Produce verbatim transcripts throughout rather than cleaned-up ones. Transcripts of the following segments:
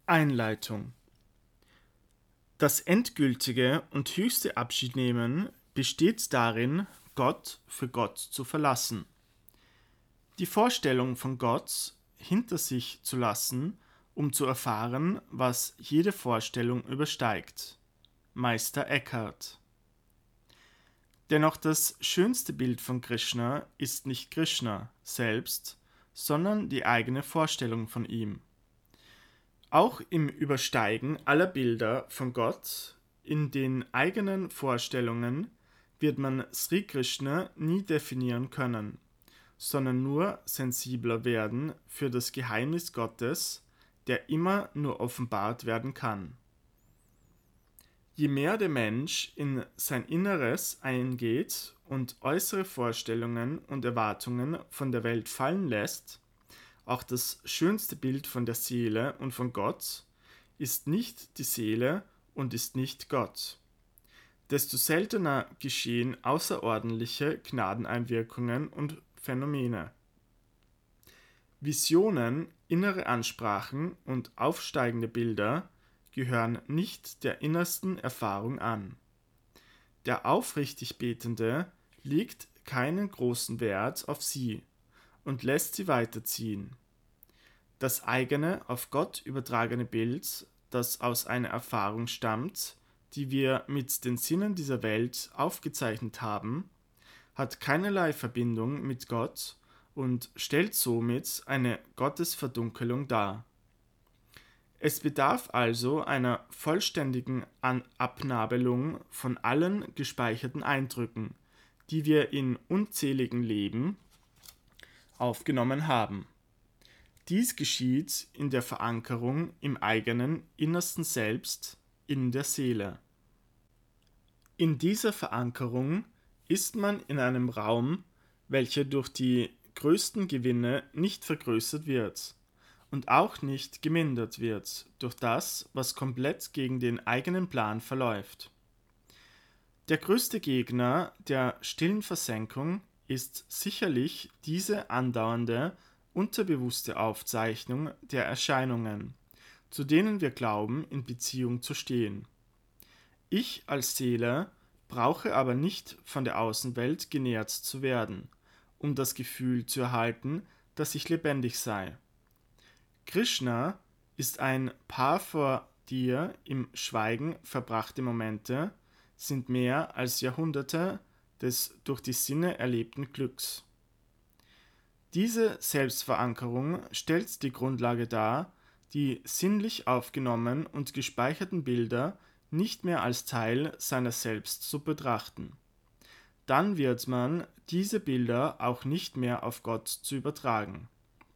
Einleitung. Das endgültige und höchste Abschiednehmen besteht darin, Gott für Gott zu verlassen. Die Vorstellung von Gott hinter sich zu lassen, um zu erfahren, was jede Vorstellung übersteigt. Meister Eckhart. Dennoch das schönste Bild von Krishna ist nicht Krishna selbst, sondern die eigene Vorstellung von ihm. Auch im Übersteigen aller Bilder von Gott in den eigenen Vorstellungen wird man Sri Krishna nie definieren können, sondern nur sensibler werden für das Geheimnis Gottes, der immer nur offenbart werden kann. Je mehr der Mensch in sein Inneres eingeht und äußere Vorstellungen und Erwartungen von der Welt fallen lässt, auch das schönste Bild von der Seele und von Gott ist nicht die Seele und ist nicht Gott. Desto seltener geschehen außerordentliche Gnadeneinwirkungen und Phänomene. Visionen, innere Ansprachen und aufsteigende Bilder gehören nicht der innersten Erfahrung an. Der aufrichtig Betende legt keinen großen Wert auf sie und lässt sie weiterziehen. Das eigene, auf Gott übertragene Bild, das aus einer Erfahrung stammt, die wir mit den Sinnen dieser Welt aufgezeichnet haben, hat keinerlei Verbindung mit Gott und stellt somit eine Gottesverdunkelung dar. Es bedarf also einer vollständigen Abnabelung von allen gespeicherten Eindrücken, die wir in unzähligen Leben aufgenommen haben. Dies geschieht in der Verankerung im eigenen innersten Selbst, in der Seele. In dieser Verankerung ist man in einem Raum, welcher durch die größten Gewinne nicht vergrößert wird und auch nicht gemindert wird durch das, was komplett gegen den eigenen Plan verläuft. Der größte Gegner der stillen Versenkung ist sicherlich diese andauernde, unterbewusste Aufzeichnung der Erscheinungen, zu denen wir glauben, in Beziehung zu stehen. Ich als Seele brauche aber nicht von der Außenwelt genährt zu werden, um das Gefühl zu erhalten, dass ich lebendig sei. Krishna ist ein paar vor dir im Schweigen verbrachte Momente, sind mehr als Jahrhunderte des durch die Sinne erlebten Glücks. Diese Selbstverankerung stellt die Grundlage dar, die sinnlich aufgenommenen und gespeicherten Bilder nicht mehr als Teil seiner selbst zu betrachten. Dann wird man diese Bilder auch nicht mehr auf Gott zu übertragen.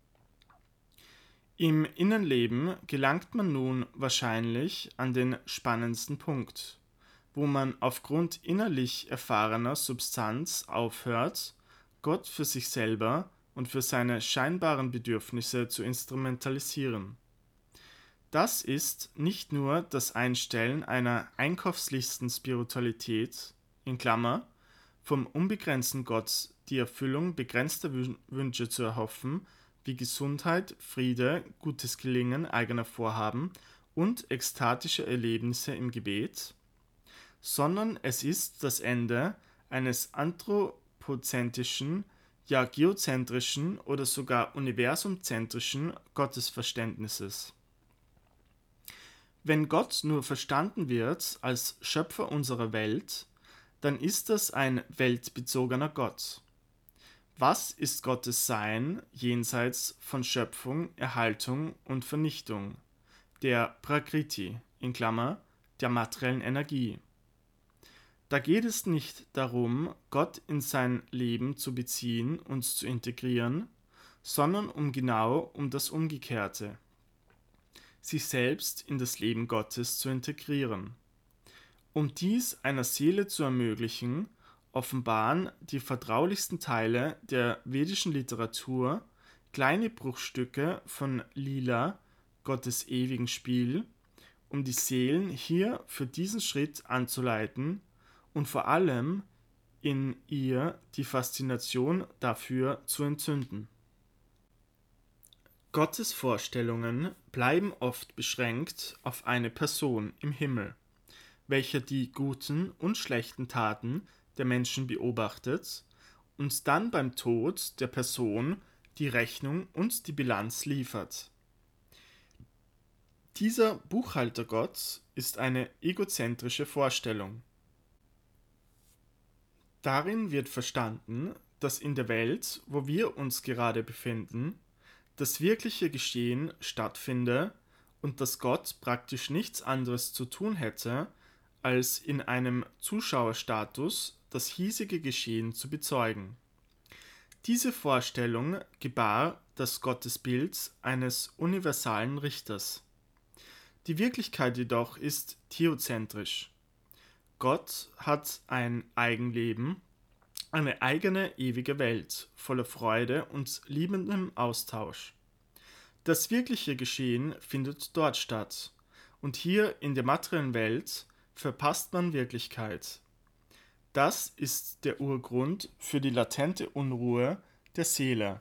Im Innenleben gelangt man nun wahrscheinlich an den spannendsten Punkt, wo man aufgrund innerlich erfahrener Substanz aufhört, Gott für sich selber und für seine scheinbaren Bedürfnisse zu instrumentalisieren. Das ist nicht nur das Einstellen einer Einkaufslisten-Spiritualität, in Klammer, vom unbegrenzten Gott die Erfüllung begrenzter Wünsche zu erhoffen, wie Gesundheit, Friede, gutes Gelingen eigener Vorhaben und ekstatische Erlebnisse im Gebet, sondern es ist das Ende eines anthropozentrischen, ja geozentrischen oder sogar universumzentrischen Gottesverständnisses. Wenn Gott nur verstanden wird als Schöpfer unserer Welt, dann ist das ein weltbezogener Gott. Was ist Gottes Sein jenseits von Schöpfung, Erhaltung und Vernichtung, der Prakriti, in Klammer, der materiellen Energie? Da geht es nicht darum, Gott in sein Leben zu beziehen und zu integrieren, sondern um genau um das Umgekehrte, sich selbst in das Leben Gottes zu integrieren. Um dies einer Seele zu ermöglichen, offenbaren die vertraulichsten Teile der vedischen Literatur kleine Bruchstücke von Lila, Gottes ewigen Spiel, um die Seelen hier für diesen Schritt anzuleiten und vor allem in ihr die Faszination dafür zu entzünden. Gottes Vorstellungen bleiben oft beschränkt auf eine Person im Himmel, welcher die guten und schlechten Taten der Menschen beobachtet und dann beim Tod der Person die Rechnung und die Bilanz liefert. Dieser Buchhaltergott ist eine egozentrische Vorstellung. Darin wird verstanden, dass in der Welt, wo wir uns gerade befinden, das wirkliche Geschehen stattfinde und dass Gott praktisch nichts anderes zu tun hätte, als in einem Zuschauerstatus das hiesige Geschehen zu bezeugen. Diese Vorstellung gebar das Gottesbild eines universalen Richters. Die Wirklichkeit jedoch ist theozentrisch. Gott hat ein Eigenleben, eine eigene ewige Welt voller Freude und liebendem Austausch. Das wirkliche Geschehen findet dort statt, und hier in der materiellen Welt verpasst man Wirklichkeit. Das ist der Urgrund für die latente Unruhe der Seele.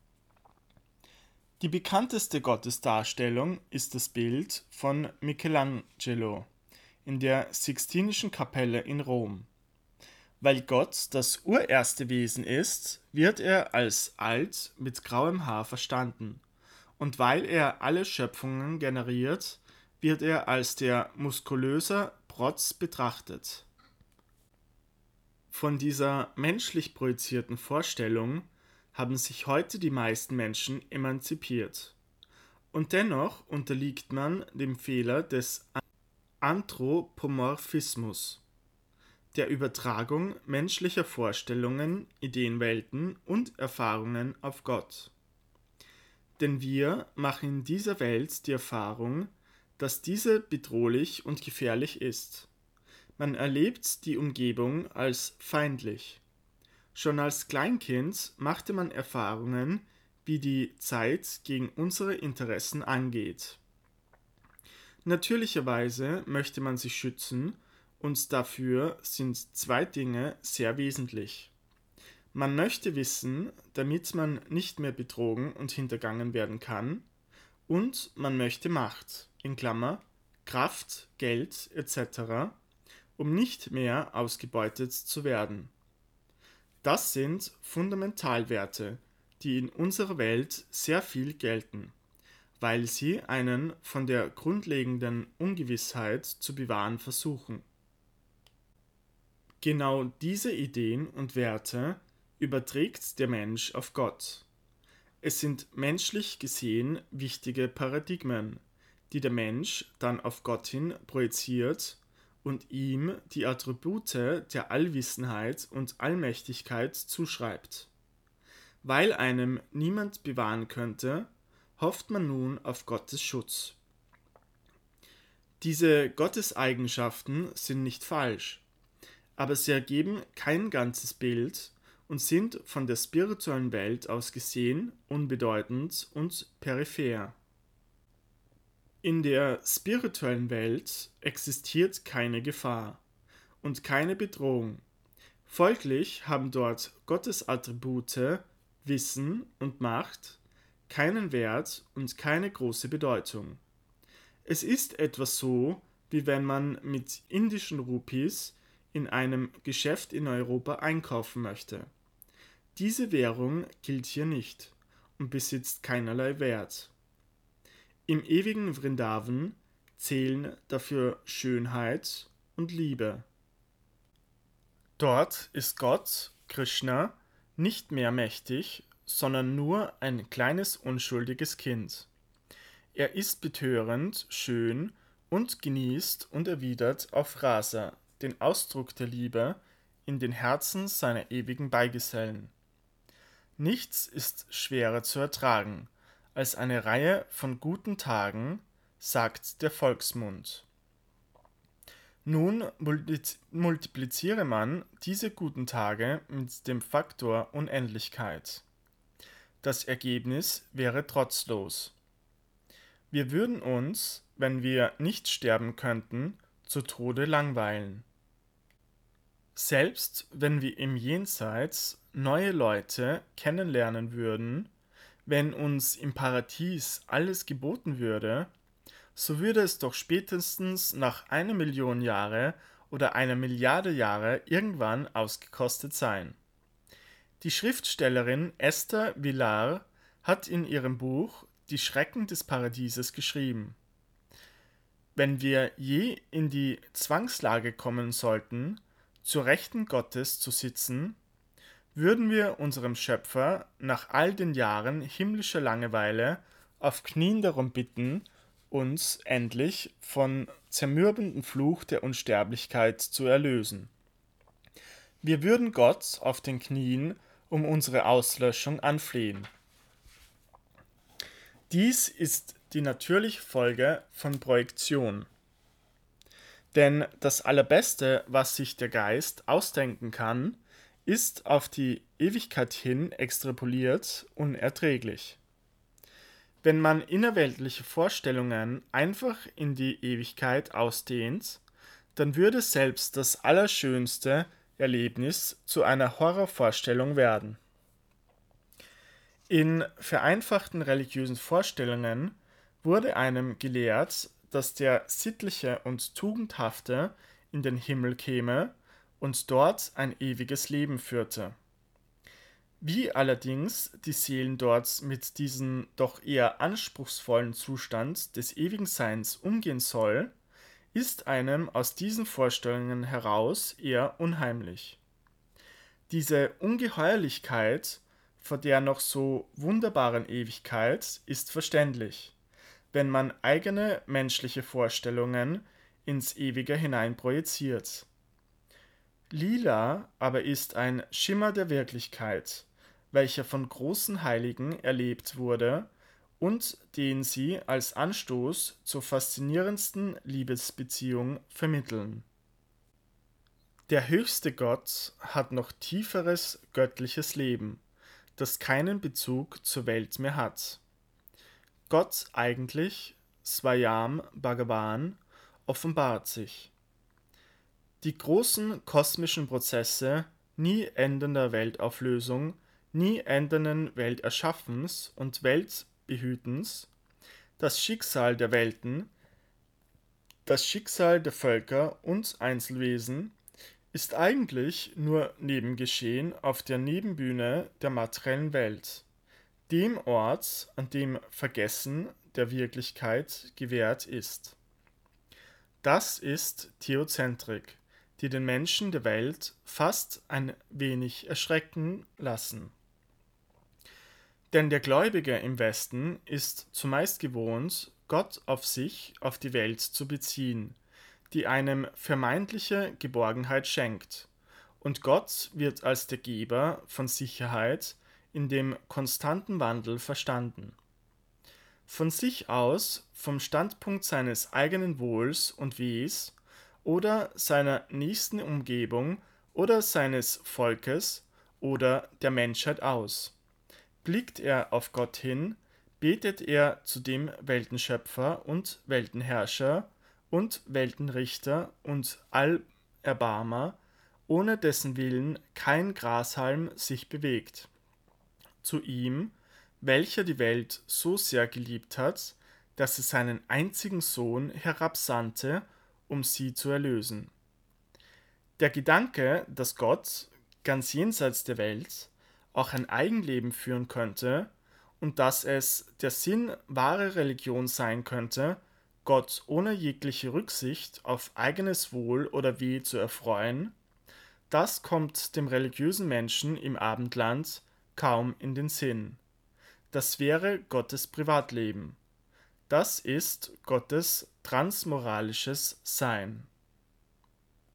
Die bekannteste Gottesdarstellung ist das Bild von Michelangelo in der Sixtinischen Kapelle in Rom. Weil Gott das urerste Wesen ist, wird er als alt mit grauem Haar verstanden. Und weil er alle Schöpfungen generiert, wird er als der muskulöse Protz betrachtet. Von dieser menschlich projizierten Vorstellung haben sich heute die meisten Menschen emanzipiert. Und dennoch unterliegt man dem Fehler des Anthropomorphismus, der Übertragung menschlicher Vorstellungen, Ideenwelten und Erfahrungen auf Gott. Denn wir machen in dieser Welt die Erfahrung, dass diese bedrohlich und gefährlich ist. Man erlebt die Umgebung als feindlich. Schon als Kleinkind machte man Erfahrungen, wie die Zeit gegen unsere Interessen angeht. Natürlicherweise möchte man sich schützen, und dafür sind zwei Dinge sehr wesentlich. Man möchte wissen, damit man nicht mehr betrogen und hintergangen werden kann, und man möchte Macht, in Klammer, Kraft, Geld et cetera, um nicht mehr ausgebeutet zu werden. Das sind Fundamentalwerte, die in unserer Welt sehr viel gelten, weil sie einen von der grundlegenden Ungewissheit zu bewahren versuchen. Genau diese Ideen und Werte überträgt der Mensch auf Gott. Es sind menschlich gesehen wichtige Paradigmen, die der Mensch dann auf Gott hin projiziert und ihm die Attribute der Allwissenheit und Allmächtigkeit zuschreibt. Weil einem niemand bewahren könnte, hofft man nun auf Gottes Schutz. Diese Gotteseigenschaften sind nicht falsch, aber sie ergeben kein ganzes Bild und sind von der spirituellen Welt aus gesehen unbedeutend und peripher. In der spirituellen Welt existiert keine Gefahr und keine Bedrohung. Folglich haben dort Gottes Attribute, Wissen und Macht keinen Wert und keine große Bedeutung. Es ist etwas so, wie wenn man mit indischen Rupees in einem Geschäft in Europa einkaufen möchte. Diese Währung gilt hier nicht und besitzt keinerlei Wert. Im ewigen Vrindavan zählen dafür Schönheit und Liebe. Dort ist Gott, Krishna, nicht mehr mächtig, sondern nur ein kleines unschuldiges Kind. Er ist betörend, schön und genießt und erwidert auf Rasa den Ausdruck der Liebe in den Herzen seiner ewigen Beigesellen. Nichts ist schwerer zu ertragen als eine Reihe von guten Tagen, sagt der Volksmund. Nun multipliziere man diese guten Tage mit dem Faktor Unendlichkeit. Das Ergebnis wäre trotzlos. Wir würden uns, wenn wir nicht sterben könnten, zu Tode langweilen. Selbst wenn wir im Jenseits neue Leute kennenlernen würden, Wenn uns im Paradies alles geboten würde, so würde es doch spätestens nach einer Million Jahre oder einer Milliarde Jahre irgendwann ausgekostet sein. Die Schriftstellerin Esther Vilar hat in ihrem Buch Die Schrecken des Paradieses geschrieben: Wenn wir je in die Zwangslage kommen sollten, zur Rechten Gottes zu sitzen, würden wir unserem Schöpfer nach all den Jahren himmlischer Langeweile auf Knien darum bitten, uns endlich von zermürbenden Fluch der Unsterblichkeit zu erlösen. Wir würden Gott auf den Knien um unsere Auslöschung anflehen. Dies ist die natürliche Folge von Projektion. Denn das Allerbeste, was sich der Geist ausdenken kann, ist auf die Ewigkeit hin extrapoliert unerträglich. Wenn man innerweltliche Vorstellungen einfach in die Ewigkeit ausdehnt, dann würde selbst das allerschönste Erlebnis zu einer Horrorvorstellung werden. In vereinfachten religiösen Vorstellungen wurde einem gelehrt, dass der Sittliche und Tugendhafte in den Himmel käme und dort ein ewiges Leben führte. Wie allerdings die Seelen dort mit diesem doch eher anspruchsvollen Zustand des ewigen Seins umgehen soll, ist einem aus diesen Vorstellungen heraus eher unheimlich. Diese Ungeheuerlichkeit vor der noch so wunderbaren Ewigkeit ist verständlich, wenn man eigene menschliche Vorstellungen ins Ewige hinein projiziert. Lila aber ist ein Schimmer der Wirklichkeit, welcher von großen Heiligen erlebt wurde und den sie als Anstoß zur faszinierendsten Liebesbeziehung vermitteln. Der höchste Gott hat noch tieferes göttliches Leben, das keinen Bezug zur Welt mehr hat. Gott eigentlich, Swayam Bhagavan, offenbart sich. Die großen kosmischen Prozesse nie endender Weltauflösung, nie endenden Welterschaffens und Weltbehütens, das Schicksal der Welten, das Schicksal der Völker und Einzelwesen, ist eigentlich nur Nebengeschehen auf der Nebenbühne der materiellen Welt, dem Ort, an dem Vergessen der Wirklichkeit gewährt ist. Das ist Theozentrik, die den Menschen der Welt fast ein wenig erschrecken lassen. Denn der Gläubige im Westen ist zumeist gewohnt, Gott auf sich, auf die Welt zu beziehen, die einem vermeintliche Geborgenheit schenkt, und Gott wird als der Geber von Sicherheit in dem konstanten Wandel verstanden. Von sich aus, vom Standpunkt seines eigenen Wohls und Wehs oder seiner nächsten Umgebung oder seines Volkes oder der Menschheit aus, blickt er auf Gott hin, betet er zu dem Weltenschöpfer und Weltenherrscher und Weltenrichter und Allerbarmer, ohne dessen Willen kein Grashalm sich bewegt. Zu ihm, welcher die Welt so sehr geliebt hat, dass er seinen einzigen Sohn herabsandte, um sie zu erlösen. Der Gedanke, dass Gott, ganz jenseits der Welt, auch ein Eigenleben führen könnte und dass es der Sinn wahrer Religion sein könnte, Gott ohne jegliche Rücksicht auf eigenes Wohl oder Weh zu erfreuen, das kommt dem religiösen Menschen im Abendland kaum in den Sinn. Das wäre Gottes Privatleben. Das ist Gottes transmoralisches Sein.